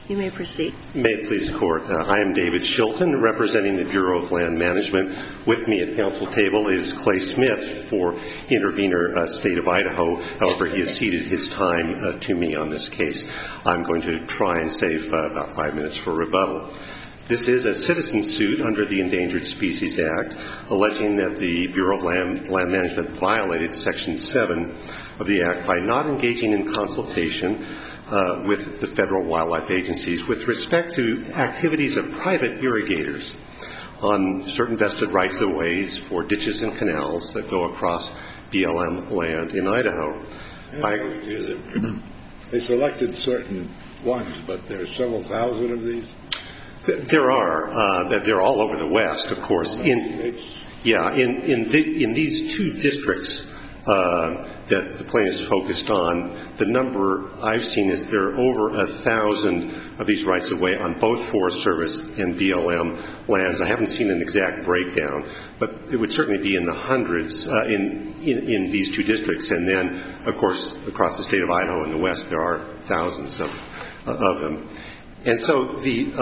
You may proceed. May it please the Court. I am David Shilton, representing the Bureau of Land Management. With me at council table is Clay Smith for intervener State of Idaho. However, he has ceded his time to me on this case. I'm going to try and save about 5 minutes for rebuttal. This is a citizen suit under the Endangered Species Act, alleging that the Bureau of Land Management violated Section 7 of the Act by not engaging in consultation with the federal wildlife agencies with respect to activities of private irrigators on certain vested rights-of-ways for ditches and canals that go across BLM land in Idaho. They selected certain ones, but there are several thousand of these? There are. They're all over the West, of course. In these two districts that the plaintiffs focused on, the number I've seen is there are over 1,000 of these rights-of-way on both Forest Service and BLM lands. I haven't seen an exact breakdown, but it would certainly be in the hundreds in these two districts. And then, of course, across the state of Idaho in the West, there are thousands of them. And so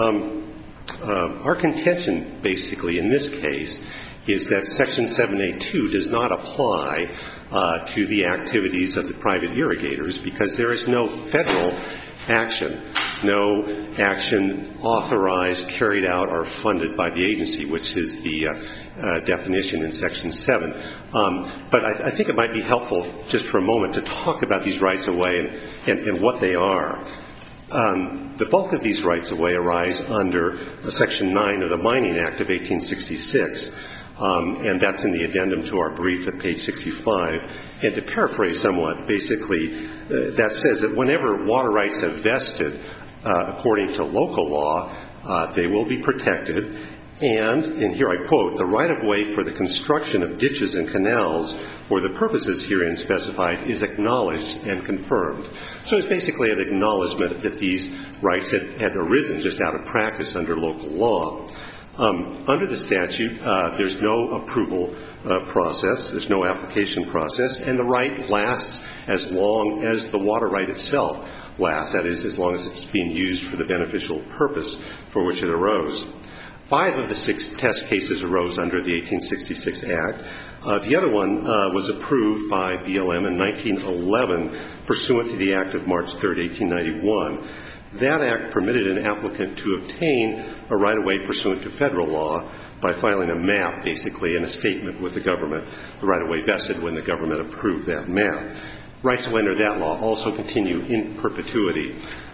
our contention, basically, in this case, is that Section 7A2 does not apply to the activities of the private irrigators because there is no federal action, no action authorized, carried out, or funded by the agency, which is the definition in Section 7. But I think it might be helpful just for a moment to talk about these rights-of-way and what they are. The bulk of these rights-of-way arise under Section 9 of the Mining Act of 1866, and that's in the addendum to our brief at page 65. And to paraphrase somewhat, basically, that says that whenever water rights have vested, according to local law, they will be protected. And here I quote, the right-of-way for the construction of ditches and canals for the purposes herein specified is acknowledged and confirmed. So it's basically an acknowledgement that these rights had arisen just out of practice under local law. Under the statute, there's no approval process, there's no application process, and the right lasts as long as the water right itself lasts, that is, as long as it's being used for the beneficial purpose for which it arose. 5 of the 6 test cases arose under the 1866 Act. The other one was approved by BLM in 1911 pursuant to the Act of March 3, 1891. That act permitted an applicant to obtain a right-of-way pursuant to federal law by filing a map, basically, and a statement with the government. The right-of-way vested when the government approved that map. Rights under that law also continue in perpetuity.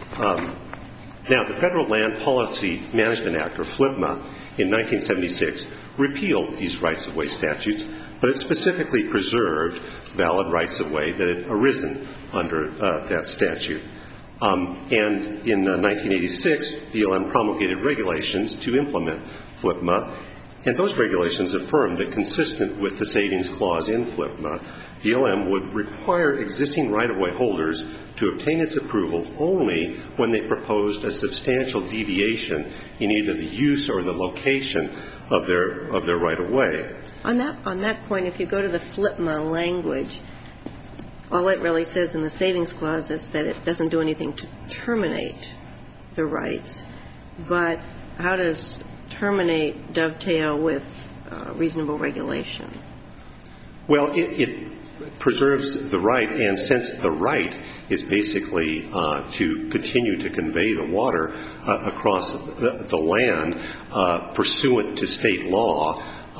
Now, the Federal Land Policy Management Act, or FLPMA, in 1976 repealed these rights-of-way statutes, but it specifically preserved valid rights-of-way that had arisen under that statute. And in 1986, BLM promulgated regulations to implement FLPMA, and those regulations affirmed that consistent with the savings clause in FLPMA, BLM would require existing right-of-way holders to obtain its approval only when they proposed a substantial deviation in either the use or the location of their right-of-way. On that point, if you go to the FLPMA language, all it really says in the savings clause is that it doesn't do anything to terminate the rights. But how does terminate dovetail with reasonable regulation? Well, it preserves the right, and since the right is basically to continue to convey the water across the land pursuant to state law,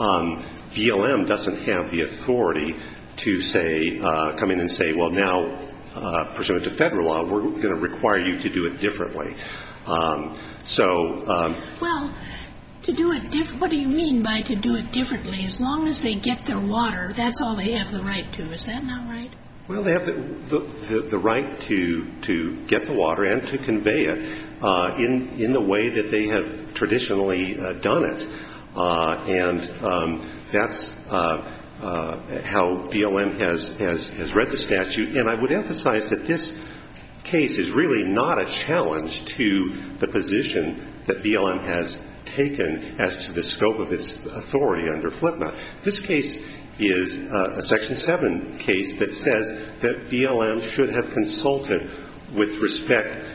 BLM doesn't have the authority to say, come in and say, well, now, pursuant to federal law, we're going to require you to do it differently. Well, to do it what do you mean by to do it differently? As long as they get their water, that's all they have the right to. Is that not right? Well, they have the right to get the water and to convey it in the way that they have traditionally done it. And that's how BLM has read the statute. And I would emphasize that this case is really not a challenge to the position that BLM has taken as to the scope of its authority under FLPMA. This case is a Section 7 case that says that BLM should have consulted with respect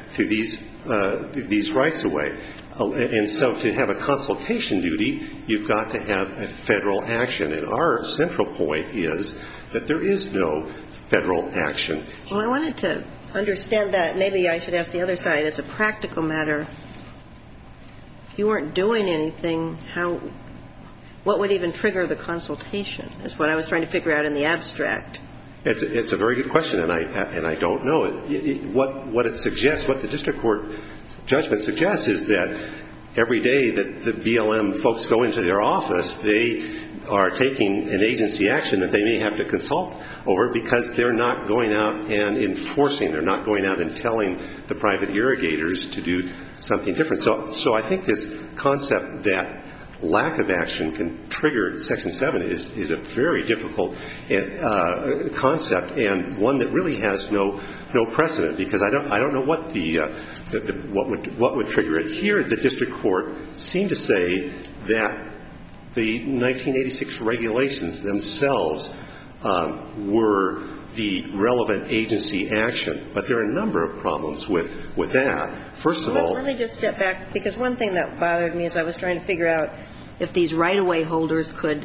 to these rights-of-way. And so to have a consultation duty, you've got to have a federal action. And our central point is that there is no federal action. Well, I wanted to understand that. Maybe I should ask the other side. As a practical matter, if you weren't doing anything, what would even trigger the consultation is what I was trying to figure out in the abstract. It's a very good question, and I don't know. What it suggests, what the district court judgment suggests, is that every day that the BLM folks go into their office, they are taking an agency action that they may have to consult over because they're not going out and enforcing. They're not going out and telling the private irrigators to do something different. So I think this concept that lack of action can trigger Section 7 is a very difficult concept, and one that really has no precedent, because I don't know what what would trigger it. Here, the district court seemed to say that the 1986 regulations themselves were the relevant agency action, but there are a number of problems with that. First of all, let me just step back, because one thing that bothered me is I was trying to figure out if these right-of-way holders could,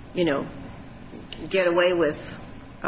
get away with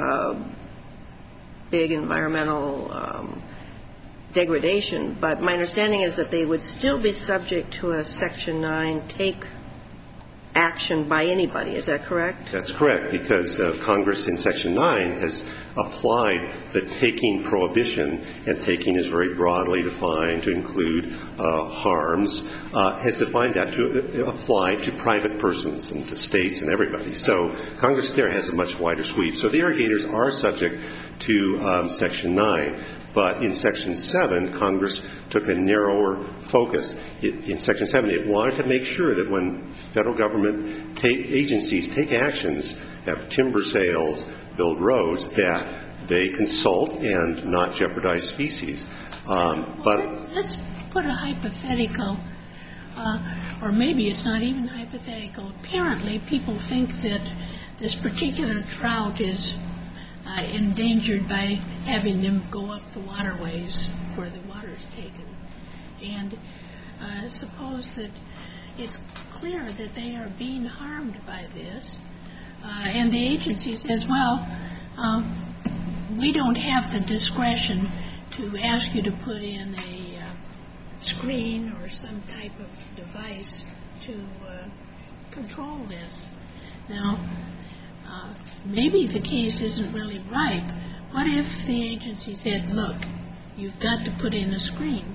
big environmental degradation. But my understanding is that they would still be subject to a Section 9 take action by anybody. Is that correct? That's correct, because Congress in Section 9 has applied the taking prohibition, and taking is very broadly defined to include harms, has defined that to apply to private persons and to states and everybody. So Congress there has a much wider sweep. So the irrigators are subject to Section 9. But in Section 7, Congress took a narrower focus. In Section 7, it wanted to make sure that when federal government agencies take actions, have timber sales, build roads, that they consult and not jeopardize species. Let's put a hypothetical, or maybe it's not even hypothetical. Apparently, people think that this particular trout is endangered by having them go up the waterways where the water is taken. And suppose that it's clear that they are being harmed by this, and the agency says, well, we don't have the discretion to ask you to put in a screen or some type of device to control this. Now, maybe the case isn't really ripe. What if the agency said, look, you've got to put in a screen?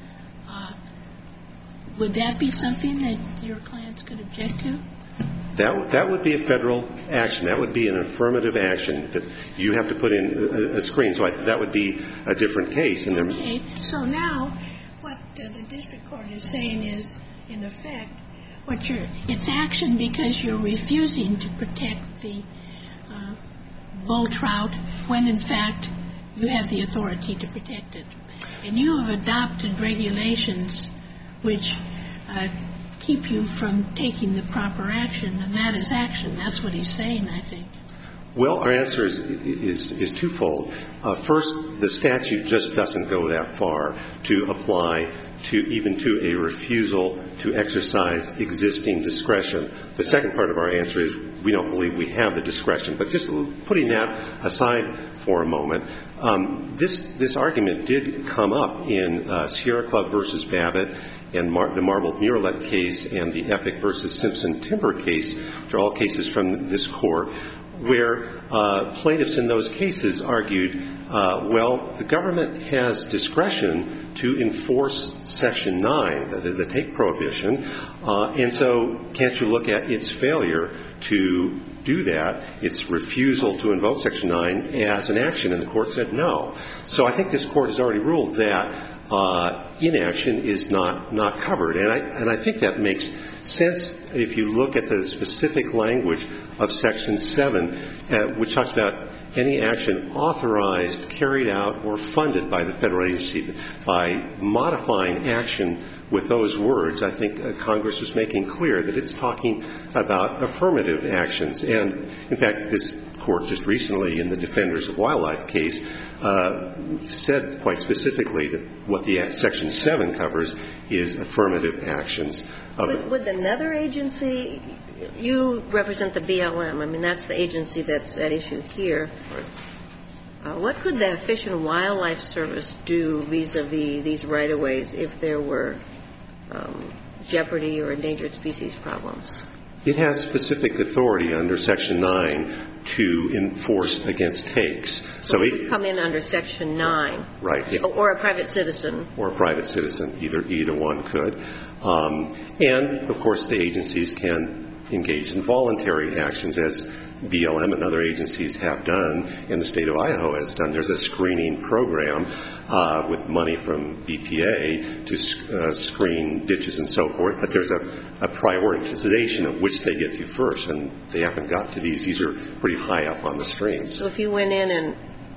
Would that be something that your clients could object to? That would be a federal action. That would be an affirmative action, that you have to put in a screen. So that would be a different case. Okay. So now what the district court is saying is, in effect, it's action because you're refusing to protect the bull trout when, in fact, you have the authority to protect it. And you have adopted regulations which keep you from taking the proper action, and that is action. That's what he's saying, I think. Well, our answer is twofold. First, the statute just doesn't go that far to apply even to a refusal to exercise existing discretion. The second part of our answer is we don't believe we have the discretion. But just putting that aside for a moment, this argument did come up in Sierra Club versus Babbitt and the Marble Murrelet case and the Epic versus Simpson Timber case, which are all cases from this court, where plaintiffs in those cases argued, well, the government has discretion to enforce Section 9, the take prohibition, and so can't you look at its failure to do that, its refusal to invoke Section 9 as an action? And the court said no. So I think this court has already ruled that inaction is not covered. And I think that makes sense if you look at the specific language of Section 7, which talks about any action authorized, carried out, or funded by the federal agency. By modifying action with those words, I think Congress is making clear that it's talking about affirmative actions. And, in fact, this Court just recently in the Defenders of Wildlife case said quite specifically that what the Section 7 covers is affirmative actions. Would another agency, you represent the BLM, I mean, that's the agency that's at issue here. Right. What could the Fish and Wildlife Service do vis-a-vis these right-of-ways if there were jeopardy or endangered species problems? It has specific authority under Section 9 to enforce against takes. So it would come in under Section 9. Right. Yeah. Or a private citizen. Or a private citizen. Either one could. And, of course, the agencies can engage in voluntary actions, as BLM and other agencies have done, and the state of Idaho has done. There's a screening program with money from BPA to screen ditches and so forth, but there's a prioritization of which they get to first, and they haven't got to these. These are pretty high up on the streams. So if you went in and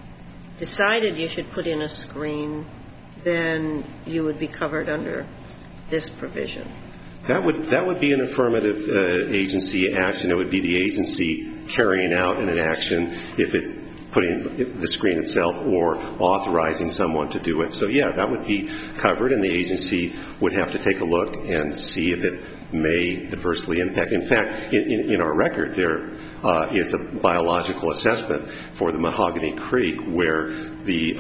decided you should put in a screen, then you would be covered under this provision. That would be an affirmative agency action. It would be the agency carrying out an action if it putting the screen itself or authorizing someone to do it. So, yeah, that would be covered, and the agency would have to take a look and see if it may adversely impact. In fact, in our record, there is a biological assessment for the Mahogany Creek where the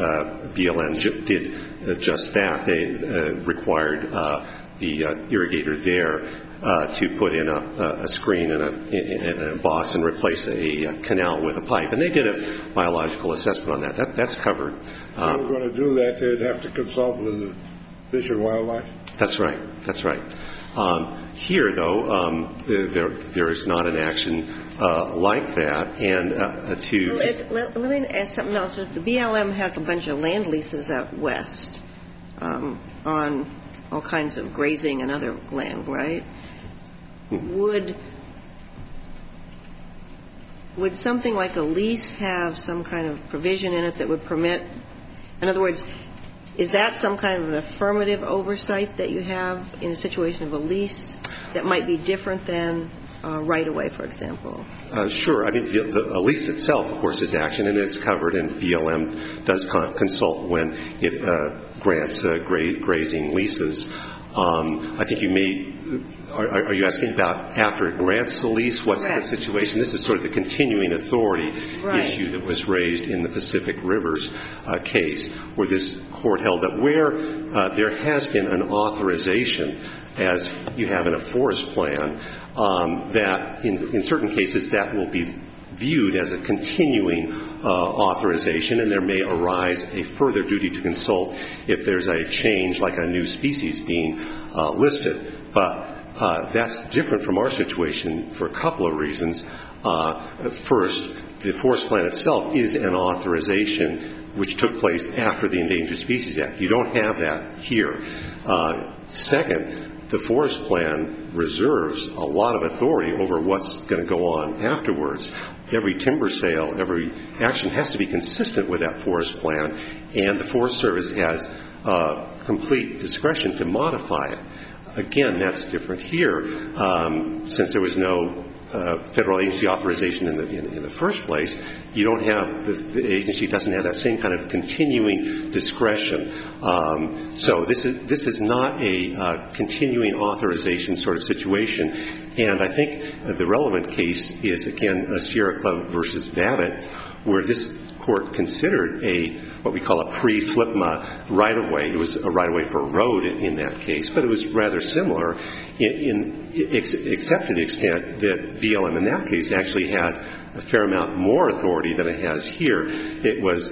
BLM did just that. They required the irrigator there to put in a screen in a box and replace a canal with a pipe. And they did a biological assessment on that. That's covered. If they were going to do that, they'd have to consult with the Fish and Wildlife? That's right. That's right. Here, though, there is not an action like that. And let me ask something else. The BLM has a bunch of land leases out west on all kinds of grazing and other land, right? Would something like a lease have some kind of provision in it that would permit, in other words, is that some kind of an affirmative oversight that you have in a situation of a lease that might be different than right-of-way, for example? Sure. I mean, a lease itself, of course, is action, and it's covered, and BLM does consult when it grants grazing leases. I think you may – are you asking about after it grants the lease, what's the situation? This is sort of the continuing authority issue that was raised in the Pacific Rivers case, where this court held that where there has been an authorization, as you have in a forest plan, that in certain cases that will be viewed as a continuing authorization, and there may arise a further duty to consult if there's a change like a new species being listed. But that's different from our situation for a couple of reasons. First, the forest plan itself is an authorization which took place after the Endangered Species Act. You don't have that here. Second, the forest plan reserves a lot of authority over what's going to go on afterwards. Every timber sale, every action has to be consistent with that forest plan, and the Forest Service has complete discretion to modify it. Again, that's different here. Since there was no federal agency authorization in the first place, you don't have the agency doesn't have that same kind of continuing discretion. So this is not a continuing authorization sort of situation. And I think the relevant case is, again, Sierra Club versus Babbitt, where this court considered what we call a pre-FLPMA right-of-way. It was a right-of-way for a road in that case, but it was rather similar except to the extent that BLM in that case actually had a fair amount more authority than it has here. It was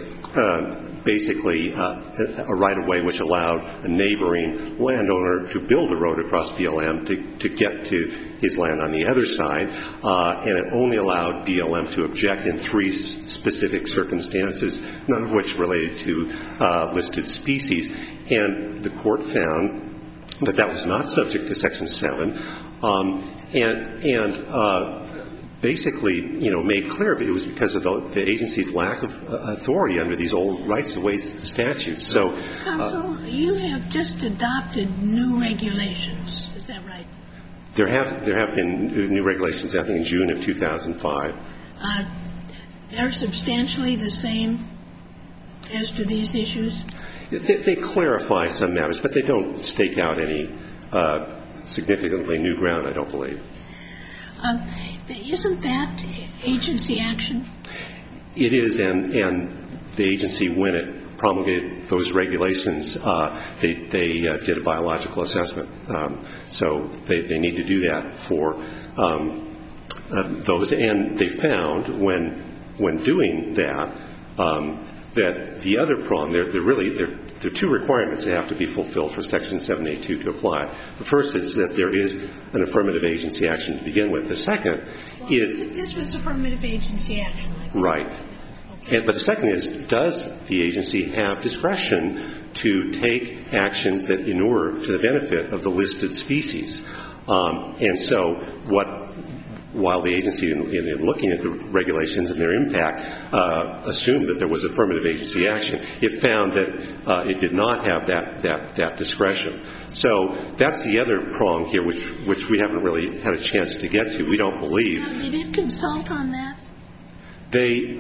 basically a right-of-way which allowed a neighboring landowner to build a road across BLM to get to his land on the other side, and it only allowed BLM to object in 3 specific circumstances, none of which related to listed species. And the court found that that was not subject to Section 7, and basically, made clear it was because of the agency's lack of authority under these old rights-of-way statutes. So, Counsel, you have just adopted new regulations. Is that right? There have been new regulations, I think, in June of 2005. They're substantially the same as to these issues? They clarify some matters, but they don't stake out any significantly new ground, I don't believe. Isn't that agency action? It is, and the agency, when it promulgated those regulations, they did a biological assessment. So they need to do that for those. And they found, when doing that, that the other prong, there are two requirements that have to be fulfilled for Section 782 to apply. The first is that there is an affirmative agency action to begin with. The second is... This was affirmative agency action. Right. Okay. But the second is, does the agency have discretion to take actions that inure to the benefit of the listed species? And so while the agency, in looking at the regulations and their impact, assumed that there was affirmative agency action, it found that it did not have that discretion. So that's the other prong here, which we haven't really had a chance to get to. We don't believe. Did it consult on that? They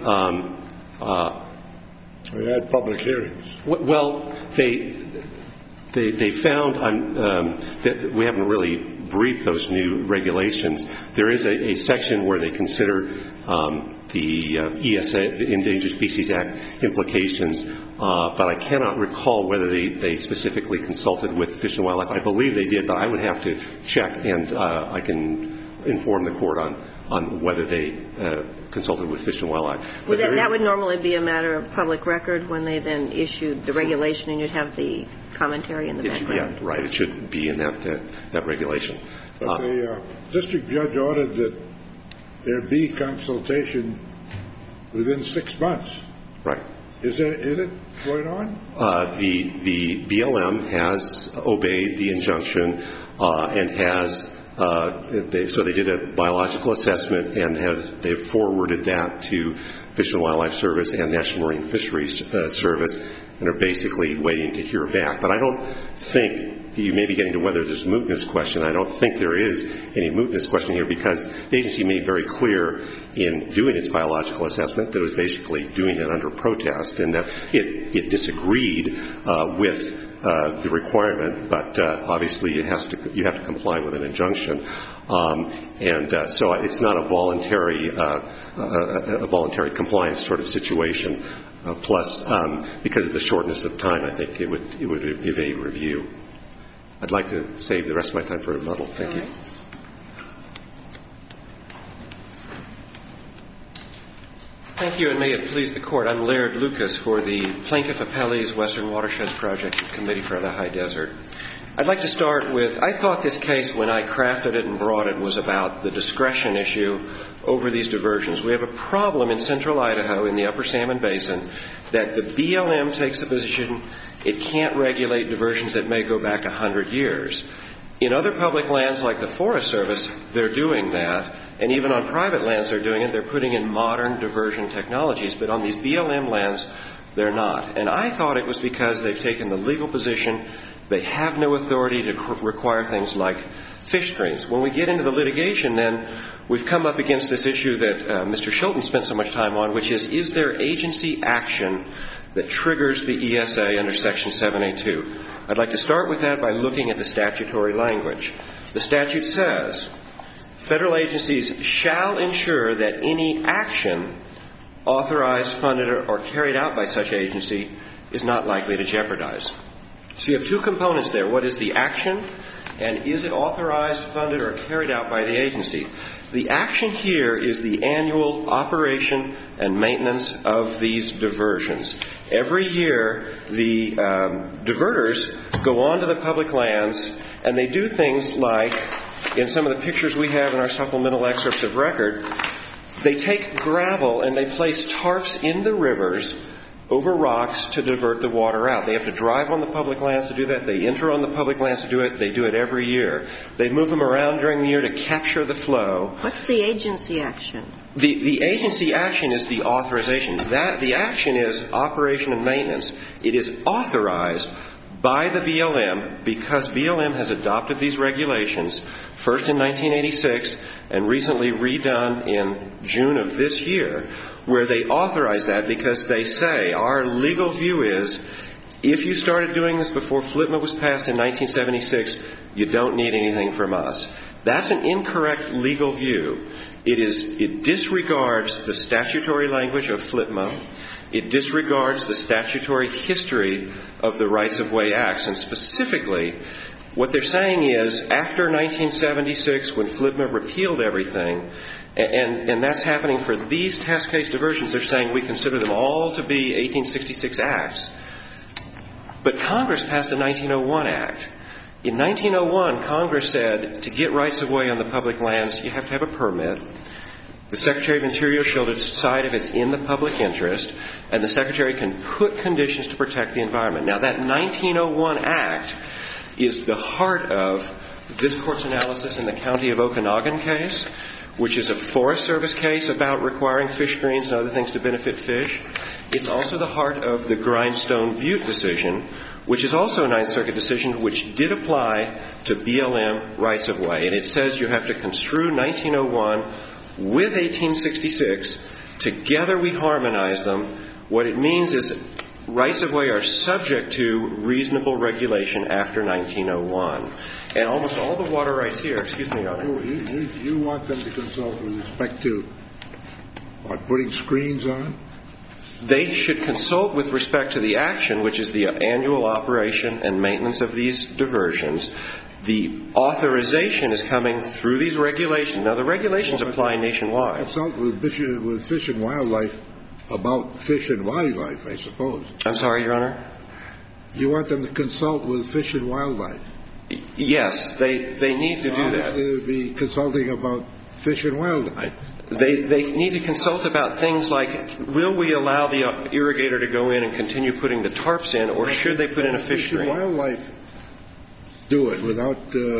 had public hearings. Well, they found that we haven't really briefed those new regulations. There is a section where they consider the ESA, the Endangered Species Act, implications, but I cannot recall whether they specifically consulted with Fish and Wildlife. I believe they did, but I would have to check, and I can inform the court on whether they consulted with Fish and Wildlife. Well, that would normally be a matter of public record when they then issued the regulation, and you'd have the commentary in the background. Yeah, right. It should be in that regulation. But the district judge ordered that there be consultation within 6 months. Right. Is it going on? The BLM has obeyed the injunction and has. So they did a biological assessment, and they've forwarded that to Fish and Wildlife Service and National Marine Fisheries Service, and are basically waiting to hear back. But I don't think, you may be getting to whether there's a mootness question. I don't think there is any mootness question here, because the agency made very clear in doing its biological assessment that it was basically doing it under protest, and that it disagreed with the requirement, but obviously you have to comply with an injunction, and so it's not a voluntary compliance sort of situation. Plus, because of the shortness of time, I think it would evade review. I'd like to save the rest of my time for rebuttal. Thank you. Thank you, and may it please the Court. I'm Laird Lucas for the Plaintiff Appellees Western Watersheds Project Committee for the High Desert. I'd like to start with, I thought this case, when I crafted it and brought it, was about the discretion issue over these diversions. We have a problem in central Idaho in the Upper Salmon Basin that the BLM takes the position it can't regulate diversions that may go back 100 years. In other public lands like the Forest Service, they're doing that, and even on private lands they're doing it. They're putting in modern diversion technologies, but on these BLM lands, they're not. And I thought it was because they've taken the legal position they have no authority to require things like fish screens. When we get into the litigation, then, we've come up against this issue that Mr. Shilton spent so much time on, which is there agency action that triggers the ESA under Section 782? I'd like to start with that by looking at the statutory language. The statute says, federal agencies shall ensure that any action authorized, funded, or carried out by such agency is not likely to jeopardize. So you have two components there. What is the action, and is it authorized, funded, or carried out by the agency? The action here is the annual operation and maintenance of these diversions. Every year, the diverters go onto the public lands, and they do things like, in some of the pictures we have in our supplemental excerpts of record, they take gravel and they place tarps in the rivers over rocks to divert the water out. They have to drive on the public lands to do that. They enter on the public lands to do it. They do it every year. They move them around during the year to capture the flow. What's the agency action? The agency action is the authorization. The action is operation and maintenance. It is authorized by the BLM because BLM has adopted these regulations first in 1986 and recently redone in June of this year, where they authorize that because they say our legal view is if you started doing this before FLTMA was passed in 1976, you don't need anything from us. That's an incorrect legal view. It disregards the statutory language of FLTMA. It disregards the statutory history of the Rights-of-Way Acts. And specifically, what they're saying is after 1976, when FLTMA repealed everything, and that's happening for these test case diversions, they're saying we consider them all to be 1866 acts. But Congress passed a 1901 act. In 1901, Congress said to get rights-of-way on the public lands, you have to have a permit. The Secretary of Interior shall decide if it's in the public interest, and the Secretary can put conditions to protect the environment. Now, that 1901 act is the heart of this Court's analysis in the County of Okanagan case, which is a Forest Service case about requiring fish screens and other things to benefit fish. It's also the heart of the Grindstone Butte decision, which is also a Ninth Circuit decision which did apply to BLM rights-of-way. And it says you have to construe 1901 with 1866. Together we harmonize them. What it means is rights-of-way are subject to reasonable regulation after 1901. And almost all the water rights here, excuse me, Your Honor. You want them to consult with respect to what, putting screens on? They should consult with respect to the action, which is the annual operation and maintenance of these diversions. The authorization is coming through these regulations. Now, the regulations apply nationwide. Consult with Fish and Wildlife about fish and wildlife, I suppose. I'm sorry, Your Honor? You want them to consult with Fish and Wildlife? Yes, they need to do that. They would be consulting about fish and wildlife. They need to consult about things like, will we allow the irrigator to go in and continue putting the tarps in, or should they put in a fish screen? Fish and Wildlife do it without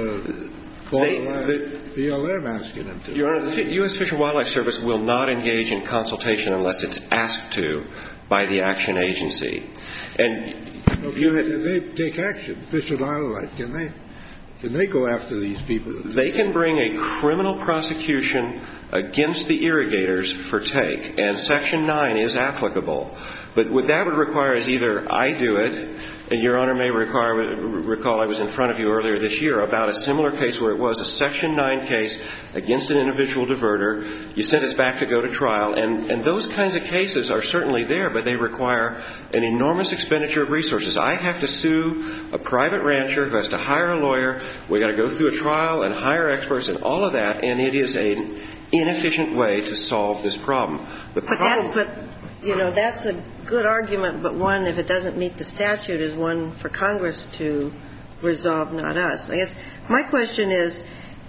BLM asking them to. Your Honor, the U.S. Fish and Wildlife Service will not engage in consultation unless it's asked to by the action agency. And can they take action? Fish and Wildlife, can they go after these people? They can bring a criminal prosecution against the irrigators for take, and Section 9 is applicable. But what that would require is either I do it, and Your Honor may recall I was in front of you earlier this year about a similar case where it was a Section 9 case against an individual diverter. You sent us back to go to trial, and those kinds of cases are certainly there, but they require an enormous expenditure of resources. I have to sue a private rancher who has to hire a lawyer. We've got to go through a trial and hire experts and all of that, and it is an inefficient way to solve this problem. That's a good argument, but one, if it doesn't meet the statute, is one for Congress to resolve, not us. I guess my question is,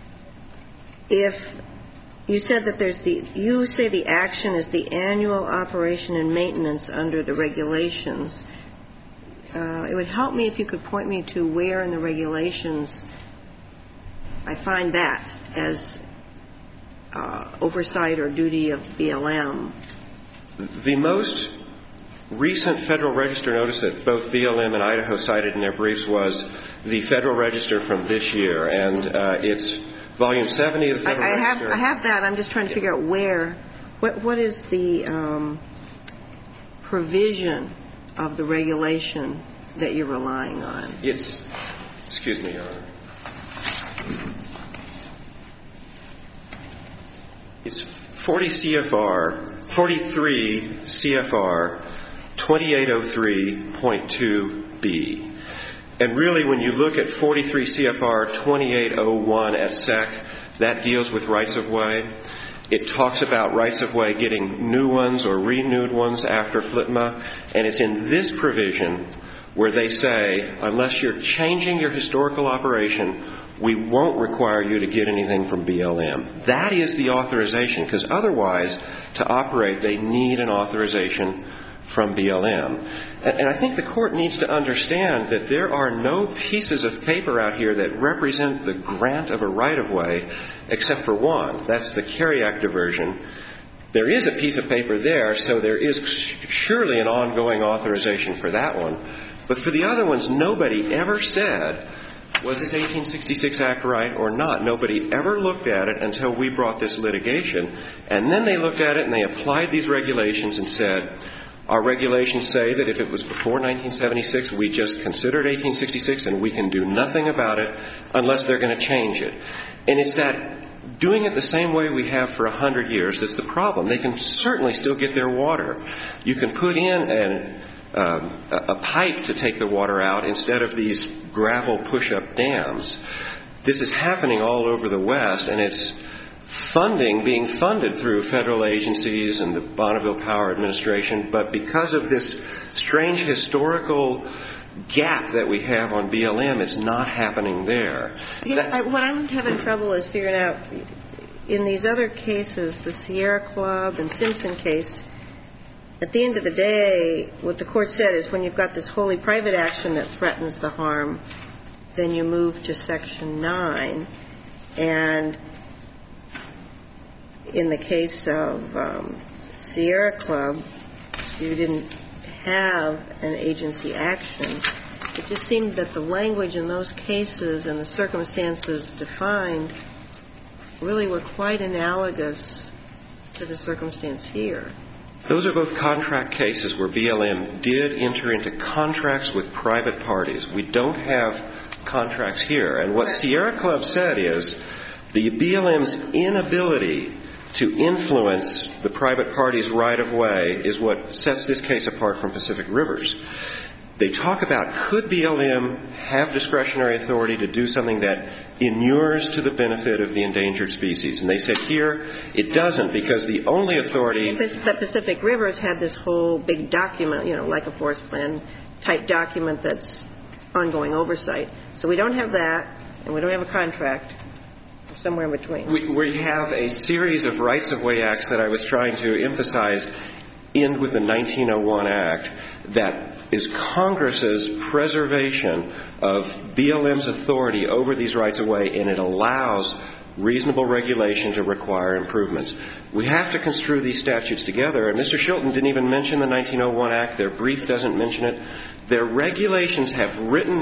if you said that you say the action is the annual operation and maintenance under the regulations, it would help me if you could point me to where in the regulations I find that as oversight or duty of BLM. The most recent Federal Register notice that both BLM and Idaho cited in their briefs was the Federal Register from this year, and it's Volume 70 of the Federal Register. I have that. I'm just trying to figure out where. What is the provision of the regulation that you're relying on? Excuse me, Your Honor. It's 43 CFR 2803.2b. And really, when you look at 43 CFR 2801 at SEC, that deals with rights-of-way. It talks about rights-of-way getting new ones or renewed ones after FLTMA. And it's in this provision where they say, unless you're changing your historical operation, we won't require you to get anything from BLM. That is the authorization, because otherwise, to operate, they need an authorization from BLM. And I think the Court needs to understand that there are no pieces of paper out here that represent the grant of a right-of-way except for one. That's the Carey Act diversion. There is a piece of paper there, so there is surely an ongoing authorization for that one. But for the other ones, nobody ever said, was this 1866 Act right or not? Nobody ever looked at it until we brought this litigation. And then they looked at it and they applied these regulations and said, our regulations say that if it was before 1976, we just considered 1866 and we can do nothing about it unless they're going to change it. And it's that doing it the same way we have for 100 years that's the problem. They can certainly still get their water. You can put in a pipe to take the water out instead of these gravel push-up dams. This is happening all over the West, and it's being funded through federal agencies and the Bonneville Power Administration, but because of this strange historical gap that we have on BLM, it's not happening there. What I'm having trouble is figuring out, in these other cases, the Sierra Club and Simpson case, at the end of the day, what the Court said is when you've got this wholly private action that threatens the harm, then you move to Section 9. And in the case of Sierra Club, you didn't have an agency action. It just seemed that the language in those cases and the circumstances defined really were quite analogous to the circumstance here. Those are both contract cases where BLM did enter into contracts with private parties. We don't have contracts here. And what Sierra Club said is the BLM's inability to influence the private party's right-of-way is what sets this case apart from Pacific Rivers. They talk about, could BLM have discretionary authority to do something that inures to the benefit of the endangered species? And they said here it doesn't, because the only authority... But Pacific Rivers had this whole big document, like a forest plan type document that's ongoing oversight. So we don't have that, and we don't have a contract. Somewhere in between. We have a series of rights-of-way acts that I was trying to emphasize end with the 1901 Act that is Congress's preservation of BLM's authority over these rights-of-way, and it allows reasonable regulation to require improvements. We have to construe these statutes together, and Mr. Shilton didn't even mention the 1901 Act. Their brief doesn't mention it. Their regulations have written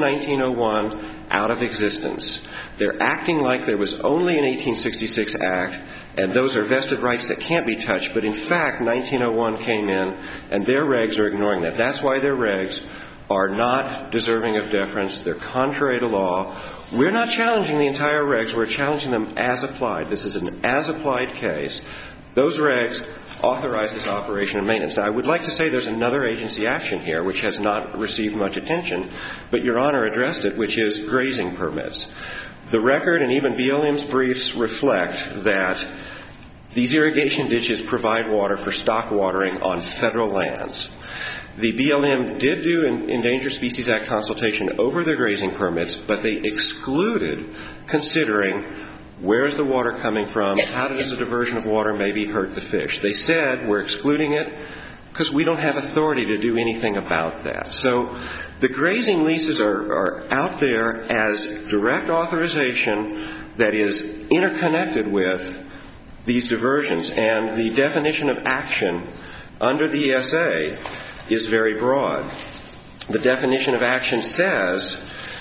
1901 out of existence. They're acting like there was only an 1866 Act, and those are vested rights that can't be touched. But in fact, 1901 came in, and their regs are ignoring that. That's why their regs are not deserving of deference. They're contrary to law. We're not challenging the entire regs. We're challenging them as applied. This is an as-applied case. Those regs authorize this operation and maintenance. Now, I would like to say there's another agency action here which has not received much attention, but Your Honor addressed it, which is grazing permits. The record and even BLM's briefs reflect that these irrigation ditches provide water for stock watering on federal lands. The BLM did do an Endangered Species Act consultation over their grazing permits, but they excluded considering where is the water coming from, how does a diversion of water maybe hurt the fish. They said we're excluding it because we don't have authority to do anything about that. So the grazing leases are out there as direct authorization that is interconnected with these diversions, and the definition of action under the ESA is very broad. The definition of action says,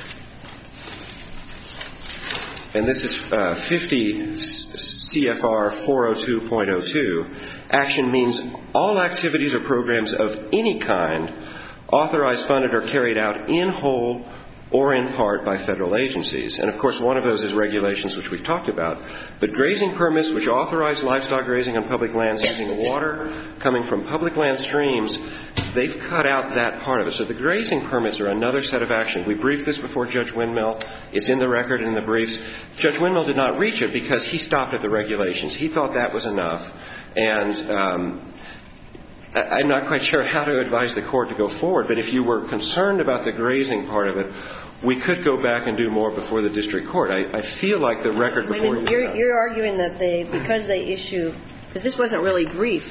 and this is 50 CFR 402.02, action means all activities or programs of any kind authorized, funded, or carried out in whole or in part by federal agencies. And, of course, one of those is regulations, which we've talked about. But grazing permits, which authorize livestock grazing on public lands using water coming from public land streams, they've cut out that part of it. So the grazing permits are another set of action. We briefed this before Judge Windmill. It's in the record in the briefs. Judge Windmill did not reach it because he stopped at the regulations. He thought that was enough. And I'm not quite sure how to advise the Court to go forward, but if you were concerned about the grazing part of it, we could go back and do more before the district court. I feel like the record before you... You're arguing that because they issue... Because this wasn't really briefed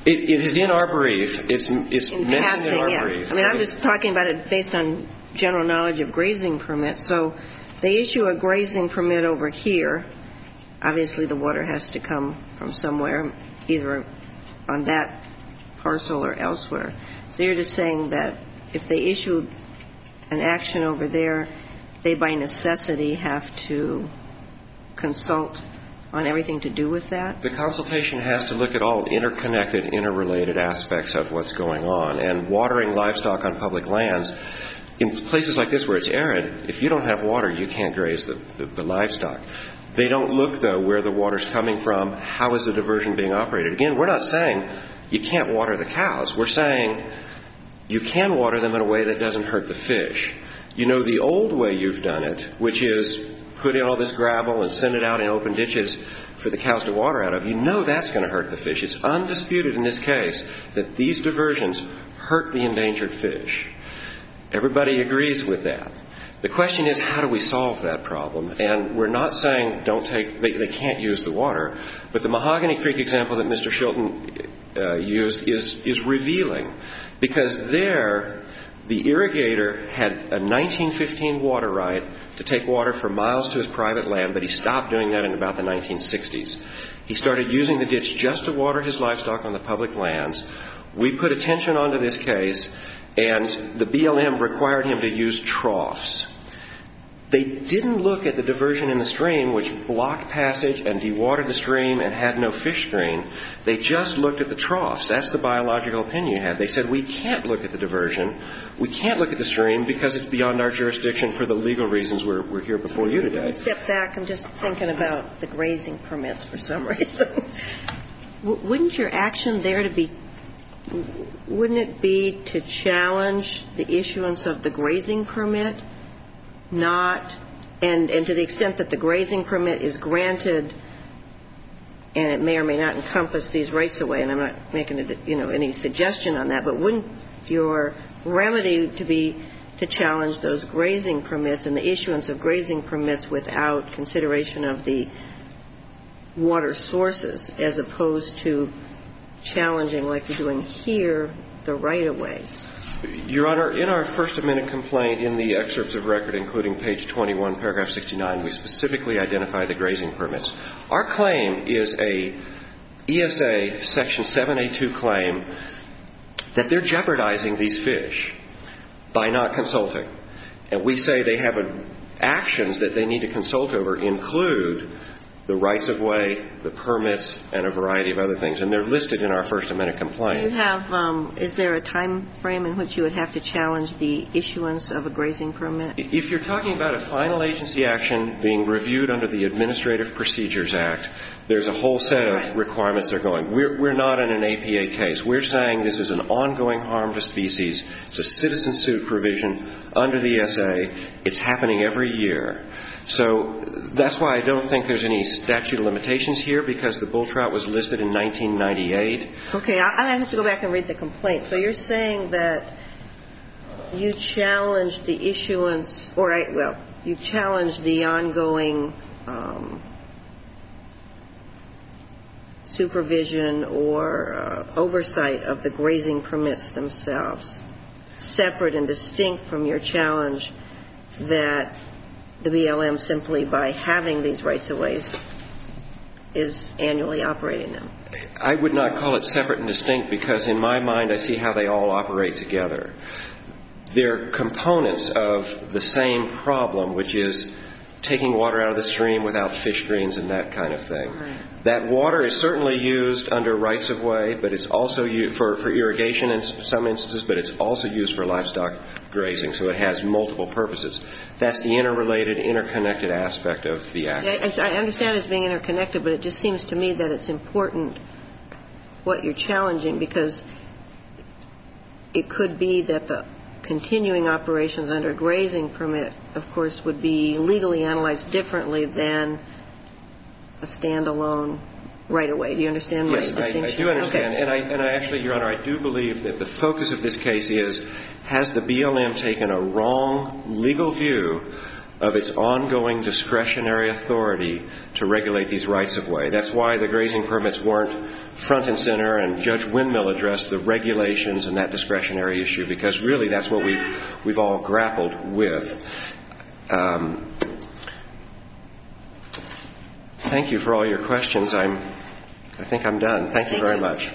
It is in our brief. It's mentioned passing, in our yeah. brief. I mean, I'm just talking about it based on general knowledge of grazing permits. So they issue a grazing permit over here. Obviously, the water has to come from somewhere, either on that parcel or elsewhere. So you're just saying that if they issue an action over there, they by necessity have to consult on everything to do with that? The consultation has to look at all interconnected, interrelated aspects of what's going on. And watering livestock on public lands, in places like this where it's arid, if you don't have water, you can't graze the livestock. They don't look, though, where the water's coming from, how is the diversion being operated. Again, we're not saying you can't water the cows. We're saying you can water them in a way that doesn't hurt the fish. You know, the old way you've done it, which is put in all this gravel and send it out in open ditches for the cows to water out of, you know that's going to hurt the fish. It's undisputed in this case that these diversions hurt the endangered fish. Everybody agrees with that. The question is, how do we solve that problem? And we're not saying they can't use the water, but the Mahogany Creek example that Mr. Shilton used is revealing, because there the irrigator had a 1915 water right to take water for miles to his private land, but he stopped doing that in about the 1960s. He started using the ditch just to water his livestock on the public lands. We put attention onto this case, and the BLM required him to use troughs. They didn't look at the diversion in the stream, which blocked passage and dewatered the stream and had no fish screen. They just looked at the troughs. That's the biological opinion you had. They said, we can't look at the diversion. We can't look at the stream because it's beyond our jurisdiction for the legal reasons we're here before you today. Step back. I'm just thinking about the grazing permits for some reason. Wouldn't your action there wouldn't it be to challenge the issuance of the grazing permit? And to the extent that the grazing permit is granted, and it may or may not encompass these rights of way, and I'm not making any suggestion on that, but wouldn't your remedy be to challenge those grazing permits and the issuance of grazing permits without consideration of the water sources, as opposed to challenging, like you're doing here, the right of way? Your Honor, in our First Amendment complaint, in the excerpts of record, including page 21, paragraph 69, we specifically identify the grazing permits. Our claim is a ESA Section 7A2 claim that they're jeopardizing these fish by not consulting. And we say they have actions that they need to consult over include the rights of way, the permits, and a variety of other things. And they're listed in our First Amendment complaint. Do you have, is there a time frame in which you would have to challenge the issuance of a grazing permit? If you're talking about a final agency action being reviewed under the Administrative Procedures Act, there's a whole set of requirements that are going. We're not in an APA case. We're saying this is an ongoing harm to species. It's a citizen suit provision under the ESA. It's happening every year. So that's why I don't think there's any statute of limitations here, because the bull trout was listed in 1998. Okay, I have to go back and read the complaint. So you're saying that you challenged the issuance, you challenged the ongoing supervision or oversight of the grazing permits themselves, separate and distinct from your challenge that the BLM, simply by having these rights of ways, is annually operating them. I would not call it separate and distinct, because in my mind I see how they all operate together. They're components of the same problem, which is taking water out of the stream without fish screens and that kind of thing. Right. That water is certainly used under rights of way, but it's also used for irrigation in some instances, but it's also used for livestock grazing, so it has multiple purposes. That's the interrelated, interconnected aspect of the act. I understand it's being interconnected, but it just seems to me that it's important what you're challenging, because it could be that the continuing operations under a grazing permit, of course, would be legally analyzed differently than a standalone right-of-way. Do you understand my distinction? Yes, I do understand. Okay. And I actually, Your Honor, I do believe that the focus of this case is, has the BLM taken a wrong legal view of its ongoing discretionary authority to regulate these rights-of-way. That's why the grazing permits weren't front and center, and Judge Windmill addressed the regulations and that discretionary issue, because really that's what we've all grappled with. Thank you for all your questions. I think I'm done. Thank you very much.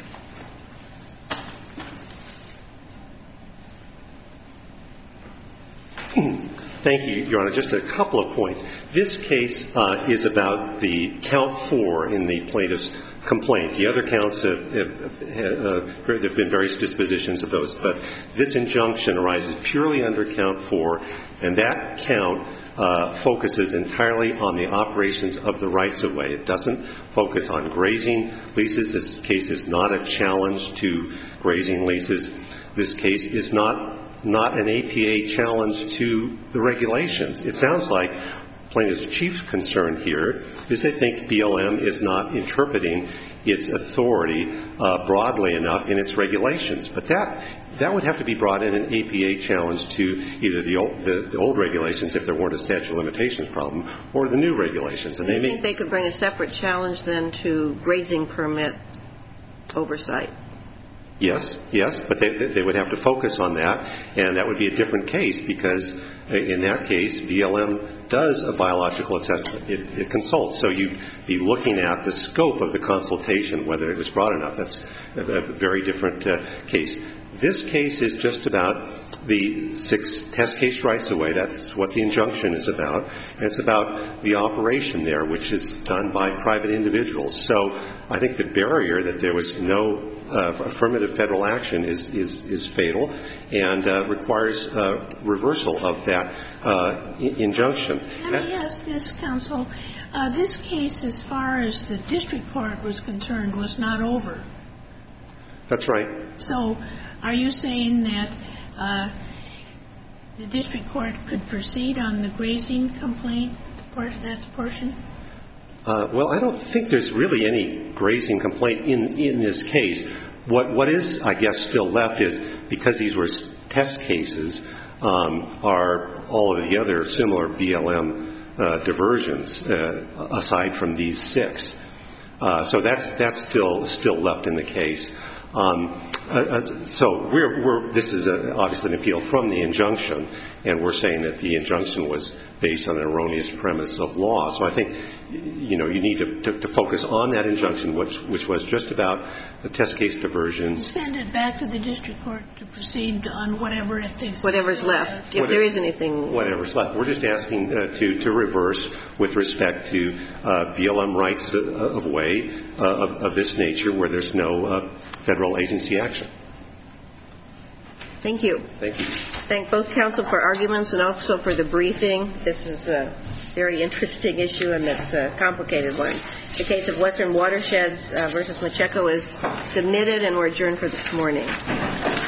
Thank you, Your Honor. Just a couple of points. This case is about the count 4 in the plaintiff's complaint. The other counts there have been various dispositions of those, but this injunction arises purely under count 4, and that count focuses entirely on the operations of the rights-of-way. It doesn't focus on grazing leases. This case is not a challenge to grazing leases. This case is not an APA challenge to the regulations. It sounds like plaintiff's chief concern here is they think BLM is not interpreting its authority broadly enough in its regulations. But that would have to be brought in an APA challenge to either the old regulations, if there weren't a statute of limitations problem, or the new regulations. And do you think they could bring a separate challenge then to grazing permit oversight? Yes, but they would have to focus on that, and that would be a different case, because in that case, BLM does a biological assessment. It consults. So you'd be looking at the scope of the consultation, whether it was broad enough. That's a very different case. This case is just about the 6 test case rights-of-way. That's what the injunction is about. And it's about the operation there, which is done by private individuals. So I think the barrier that there was no affirmative federal action is fatal and requires reversal of that injunction. Let me ask this, counsel. This case, as far as the district court was concerned, was not over. That's right. So are you saying that the district court could proceed on the grazing complaint, that portion? Well, I don't think there's really any grazing complaint in this case. What is, I guess, still left is, because these were test cases, are all of the other similar BLM diversions, aside from these 6. So that's still left in the case. So this is obviously an appeal from the injunction, and we're saying that the injunction was based on an erroneous premise of law. So I think, you need to focus on that injunction, which was just about the test case diversions. Send it back to the district court to proceed on whatever it thinks. Whatever's left, if there is anything. Whatever's left. We're just asking to reverse with respect to BLM rights of way of this nature, where there's no federal agency action. Thank you. Thank you. Thank both counsel for arguments and also for the briefing. This is a very interesting issue, and it's a complicated one. The case of Western Watersheds versus Macheco is submitted, and we're adjourned for this morning.